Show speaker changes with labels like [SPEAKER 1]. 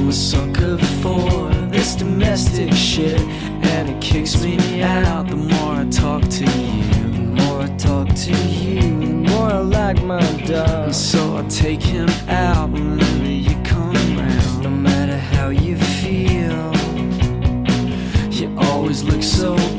[SPEAKER 1] I'm a sucker for this domestic shit, and it kicks me out the more I talk to you.
[SPEAKER 2] The more I talk to you, the more I like my dog.
[SPEAKER 1] And so I take him out whenever you come around.
[SPEAKER 2] No matter how you feel,
[SPEAKER 1] you always look so